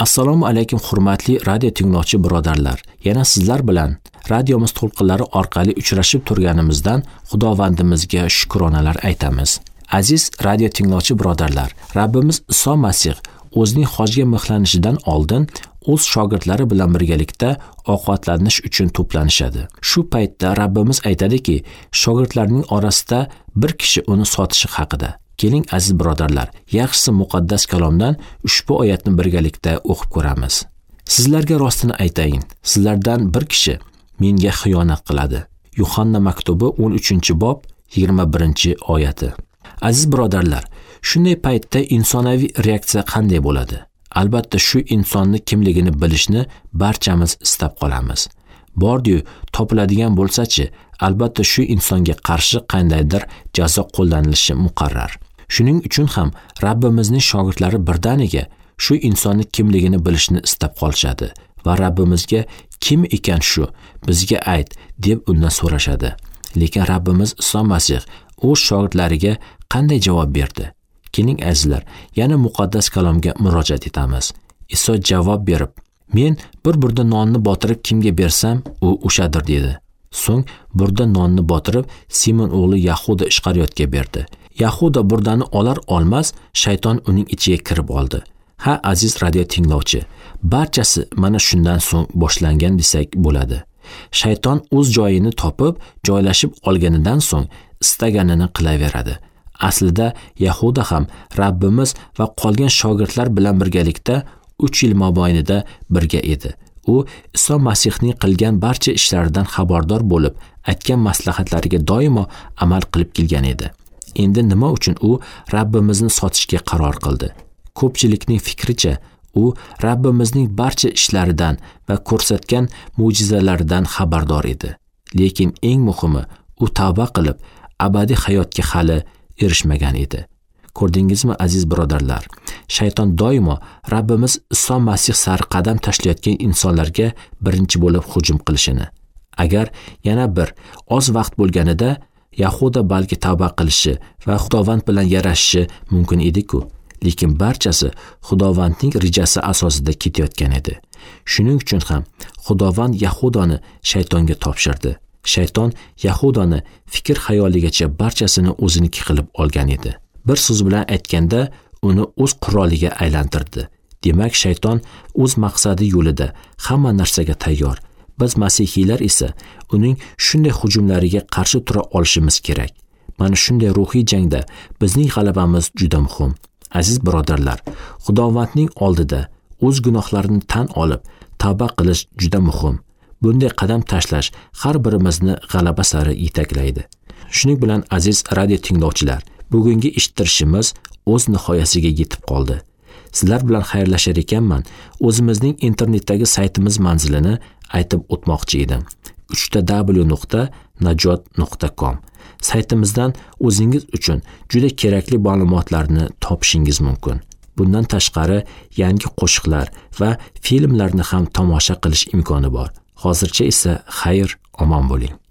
Assalomu alaykum hurmatli radio tinglovchi birodarlar. Yana sizlar bilan radiomiz to'lqinlari orqali uchrashib turganimizdan Xudovandimizga shukronalar aytamiz. Aziz radio tinglovchi birodarlar, Rabbimiz Iso Masih o'zining hojga mixlanishidan oldin o'z shogirdlari bilan birgalikda ovqatlanish uchun to'planishadi. Shu paytda Rabbimiz aytadiki, shogirdlarning orasida bir kishi uni sotishi haqida. Keling aziz birodarlar, yaxshisi muqaddas kalomdan ushbu oyatni birgalikda o'qib ko'ramiz. Sizlarga rostini aytayin, sizlardan bir kishi menga xiyonat qiladi. Yuhanna maktubi 13-bob 21-oyati. Aziz birodarlar, shunday paytda insonaviy reaksiya qanday bo'ladi? Albatta shu insonni kimligini bilishni barchamiz istab qolamiz. Bordi-yu topiladigan bo'lsa-chi, albatta shu insonga qarshi qandaydir jazo qo'llanilishi muqarrar. Shuning uchun ham Rabbimizning shogirdlari birdaniga shu insonni kimligini bilishni istab qolishadi va Rabbimizga kim ekan shu, bizga ayt deb undan so'rashadi. Lekin Rabbimiz Iso Masih o'z shogirdlariga qanday javob berdi? Keling azizlar, yana muqaddas kalomga murojaat etamiz. Iso javob berib, men bir burda nonni botirib kimga bersam, u o'shadir dedi. So'ng burda nonni botirib Simon o'g'li Yahuda Ishqariyotga berdi. Yahuda burdani olar olmas shayton uning ichiga kirib oldi. Ha aziz radio tinglovchi, barchasi mana shundan so'ng boshlangan desak bo'ladi. Shayton o'z joyini topib, joylashib olganidan so'ng istaganini qilaveradi. Aslida Yahuda ham Rabbimiz va qolgan shogirdlar bilan birgalikda 3 yil mobaynida birga edi. U Iso Masihning qilgan barcha ishlaridan xabardor bo'lib, aytgan maslahatlariga doimo amal qilib kelgan edi. Endi nima uchun u Rabbimizni sotishga qaror qildi? Ko'pchilikning fikricha, u Rabbimizning barcha ishlaridan va ko'rsatgan mo'jizalaridan xabardor edi. Lekin eng muhimi, u tavba qilib, abadiy hayotga hali erishmagan edi. Ko'rdingizmi aziz birodarlar? Shayton doimo Rabbimiz Iso Masih sari qadam tashlayotgan insonlarga birinchi bo'lib hujum qilishini. Agar yana bir oz vaqt bo'lganida Yahuda balki tavba qilishi va Xudovand bilan yarashishi mumkin edi-ku. Lekin barchasi Xudovandning rejasi asosida ketayotgan edi. Shuning uchun ham Xudovand Yahudani shaytonga topshirdi. Shayton Yahudani fikr xayoligacha barchasini o'ziniki qilib olgan edi. Bir so'z bilan aytganda, uni o'z quroliga aylantirdi. Demak, shayton o'z maqsadi yo'lida hamma narsaga tayyor. Biz masihiylar esa uning shunday hujumlariga qarshi tura olishimiz kerak. Mana shunday ruhiy jangda bizning g'alabamiz juda muhim. Aziz birodarlar, Xudovandning oldida o'z gunohlarini tan olib, tavba qilish juda muhim. Bunday qadam tashlash har birimizni g'alaba sari yetaklaydi. Shuning bilan aziz radio tinglovchilar, bugungi eshittirishimiz o'z nihoyasiga yetib qoldi. Sizlar bilan xayrlashar ekanman. O'zimizning internetdagi saytimiz manzilini aytib o'tmoqchi edim. www.najot.com. Saytimizdan o'zingiz uchun juda kerakli ma'lumotlarni topishingiz mumkin. Bundan tashqari yangi qo'shiqlar va filmlarni ham tomosha qilish imkoni bor. Hozircha esa xayr, omon bo'ling.